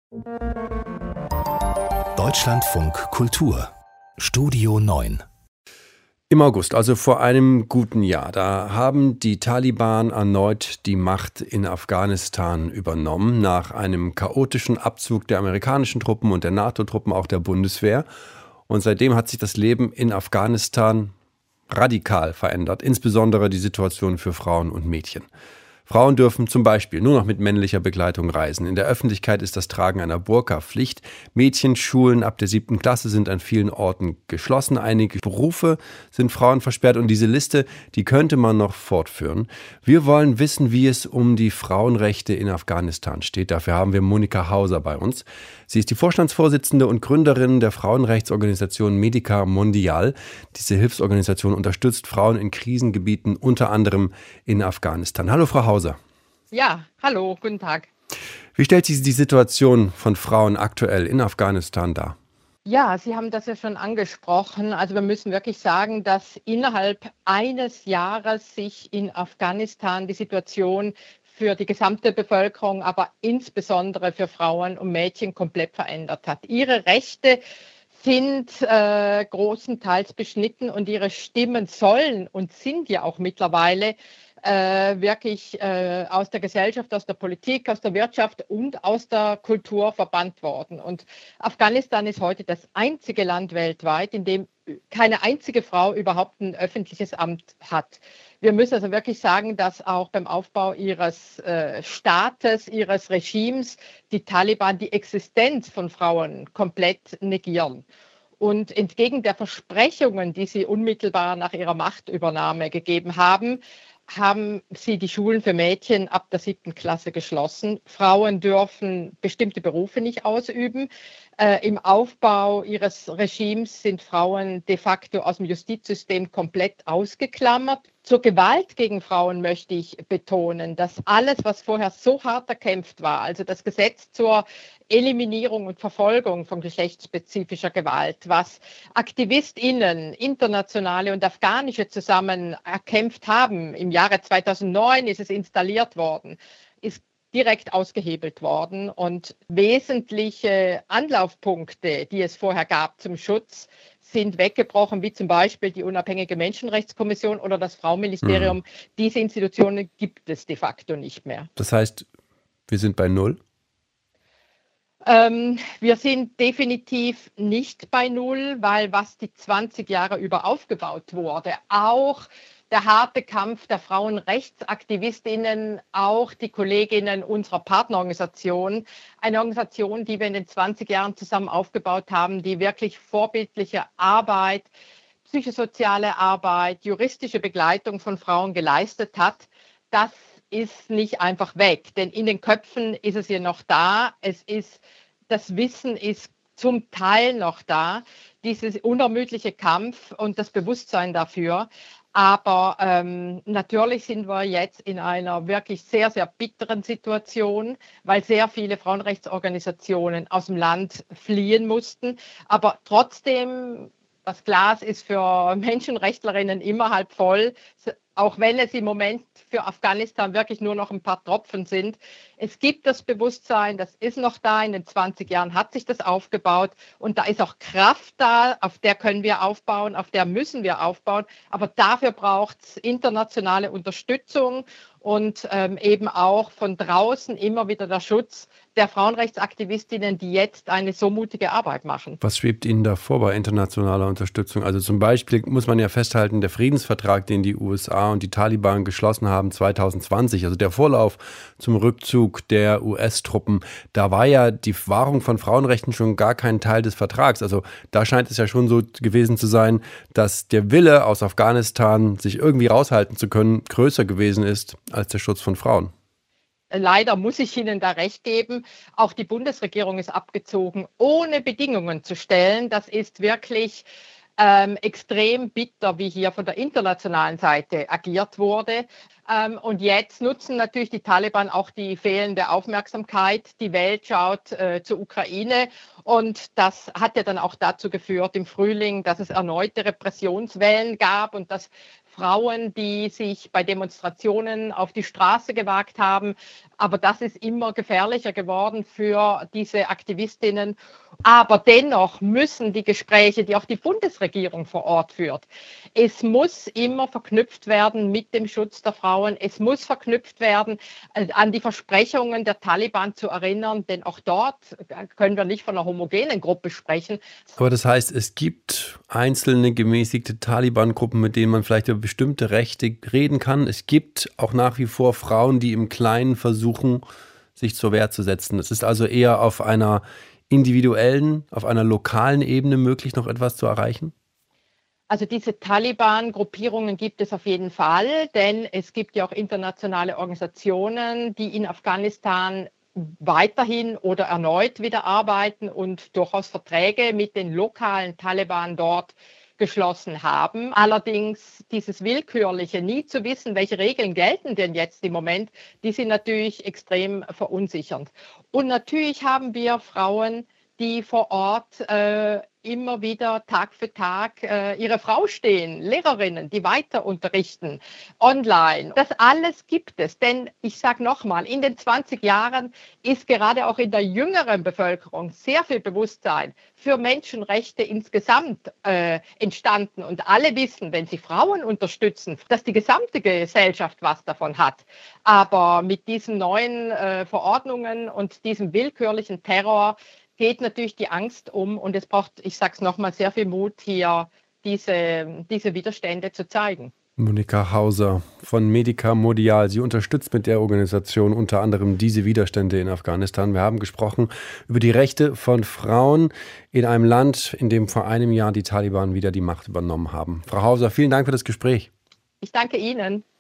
Deutschlandfunk Kultur Studio 9. Im August, also vor einem guten Jahr, da haben die Taliban erneut die Macht in Afghanistan übernommen, nach einem chaotischen Abzug der amerikanischen Truppen und der NATO-Truppen, auch der Bundeswehr. Und seitdem hat sich das Leben in Afghanistan radikal verändert, insbesondere die Situation für Frauen und Mädchen. Frauen dürfen zum Beispiel nur noch mit männlicher Begleitung reisen. In der Öffentlichkeit ist das Tragen einer Burka Pflicht. Mädchenschulen ab der 7. Klasse sind an vielen Orten geschlossen. Einige Berufe sind Frauen versperrt. Und diese Liste, die könnte man noch fortführen. Wir wollen wissen, wie es um die Frauenrechte in Afghanistan steht. Dafür haben wir Monika Hauser bei uns. Sie ist die Vorstandsvorsitzende und Gründerin der Frauenrechtsorganisation Medica Mondial. Diese Hilfsorganisation unterstützt Frauen in Krisengebieten, unter anderem in Afghanistan. Hallo, Frau Hauser. Ja, hallo, guten Tag. Wie stellt sich die Situation von Frauen aktuell in Afghanistan dar? Ja, Sie haben das ja schon angesprochen. Also wir müssen wirklich sagen, dass innerhalb eines Jahres sich in Afghanistan die Situation für die gesamte Bevölkerung, aber insbesondere für Frauen und Mädchen komplett verändert hat. Ihre Rechte sind großenteils beschnitten und ihre Stimmen sollen und sind ja auch mittlerweile wirklich aus der Gesellschaft, aus der Politik, aus der Wirtschaft und aus der Kultur verbannt worden. Und Afghanistan ist heute das einzige Land weltweit, in dem keine einzige Frau überhaupt ein öffentliches Amt hat. Wir müssen also wirklich sagen, dass auch beim Aufbau ihres Staates, ihres Regimes, die Taliban die Existenz von Frauen komplett negieren. Und entgegen der Versprechungen, die sie unmittelbar nach ihrer Machtübernahme gegeben haben, haben sie die Schulen für Mädchen ab der 7. Klasse geschlossen. Frauen dürfen bestimmte Berufe nicht ausüben. Im Aufbau ihres Regimes sind Frauen de facto aus dem Justizsystem komplett ausgeklammert. Zur Gewalt gegen Frauen möchte ich betonen, dass alles, was vorher so hart erkämpft war, also das Gesetz zur Eliminierung und Verfolgung von geschlechtsspezifischer Gewalt, was AktivistInnen, internationale und afghanische zusammen erkämpft haben. Im Jahre 2009 ist es installiert worden, ist direkt ausgehebelt worden und wesentliche Anlaufpunkte, die es vorher gab zum Schutz, sind weggebrochen, wie zum Beispiel die unabhängige Menschenrechtskommission oder das Frauenministerium. Diese Institutionen gibt es de facto nicht mehr. Das heißt, wir sind bei Null? Wir sind definitiv nicht bei Null, weil was die 20 Jahre über aufgebaut wurde, auch der harte Kampf der Frauenrechtsaktivistinnen, auch die Kolleginnen unserer Partnerorganisation, eine Organisation, die wir in den 20 Jahren zusammen aufgebaut haben, die wirklich vorbildliche Arbeit, psychosoziale Arbeit, juristische Begleitung von Frauen geleistet hat. Das ist nicht einfach weg, denn in den Köpfen ist es ja noch da. Das Wissen ist zum Teil noch da, dieses unermüdliche Kampf und das Bewusstsein dafür. Aber natürlich sind wir jetzt in einer wirklich sehr, sehr bitteren Situation, weil sehr viele Frauenrechtsorganisationen aus dem Land fliehen mussten. Aber trotzdem, das Glas ist für Menschenrechtlerinnen immer halb voll, auch wenn es im Moment für Afghanistan wirklich nur noch ein paar Tropfen sind. Es gibt das Bewusstsein, das ist noch da. In den 20 Jahren hat sich das aufgebaut und da ist auch Kraft da, auf der können wir aufbauen, auf der müssen wir aufbauen. Aber dafür braucht es internationale Unterstützung und eben auch von draußen immer wieder der Schutz der Frauenrechtsaktivistinnen, die jetzt eine so mutige Arbeit machen. Was schwebt Ihnen da vor bei internationaler Unterstützung? Also zum Beispiel muss man ja festhalten, der Friedensvertrag, den die USA und die Taliban geschlossen haben 2020, also der Vorlauf zum Rückzug der US-Truppen, da war ja die Wahrung von Frauenrechten schon gar kein Teil des Vertrags. Also da scheint es ja schon so gewesen zu sein, dass der Wille aus Afghanistan, sich irgendwie raushalten zu können, größer gewesen ist als der Schutz von Frauen. Leider muss ich Ihnen da recht geben. Auch die Bundesregierung ist abgezogen, ohne Bedingungen zu stellen. Das ist wirklich extrem bitter, wie hier von der internationalen Seite agiert wurde. Und jetzt nutzen natürlich die Taliban auch die fehlende Aufmerksamkeit. Die Welt schaut zur Ukraine und das hat ja dann auch dazu geführt im Frühling, dass es erneute Repressionswellen gab und dass Frauen, die sich bei Demonstrationen auf die Straße gewagt haben. Aber das ist immer gefährlicher geworden für diese Aktivistinnen. Aber dennoch müssen die Gespräche, die auch die Bundesregierung vor Ort führt, es muss immer verknüpft werden mit dem Schutz der Frauen. Es muss verknüpft werden, an die Versprechungen der Taliban zu erinnern, denn auch dort können wir nicht von einer homogenen Gruppe sprechen. Aber das heißt, es gibt einzelne gemäßigte Taliban-Gruppen, mit denen man vielleicht über bestimmte Rechte reden kann. Es gibt auch nach wie vor Frauen, die im Kleinen versuchen, sich zur Wehr zu setzen. Es ist also eher auf einer individuellen, auf einer lokalen Ebene möglich, noch etwas zu erreichen? Also diese Taliban-Gruppierungen gibt es auf jeden Fall, denn es gibt ja auch internationale Organisationen, die in Afghanistan weiterhin oder erneut wieder arbeiten und durchaus Verträge mit den lokalen Taliban dort geschlossen haben. Allerdings dieses willkürliche, nie zu wissen, welche Regeln gelten denn jetzt im Moment, die sind natürlich extrem verunsichernd. Und natürlich haben wir Frauen, die vor Ort immer wieder Tag für Tag ihre Frau stehen, Lehrerinnen, die weiter unterrichten, online. Das alles gibt es, denn ich sage nochmal, in den 20 Jahren ist gerade auch in der jüngeren Bevölkerung sehr viel Bewusstsein für Menschenrechte insgesamt entstanden. Und alle wissen, wenn sie Frauen unterstützen, dass die gesamte Gesellschaft was davon hat. Aber mit diesen neuen Verordnungen und diesem willkürlichen Terror geht natürlich die Angst um und es braucht, ich sage es nochmal, sehr viel Mut, hier diese Widerstände zu zeigen. Monika Hauser von Medica Mondial. Sie unterstützt mit der Organisation unter anderem diese Widerstände in Afghanistan. Wir haben gesprochen über die Rechte von Frauen in einem Land, in dem vor einem Jahr die Taliban wieder die Macht übernommen haben. Frau Hauser, vielen Dank für das Gespräch. Ich danke Ihnen.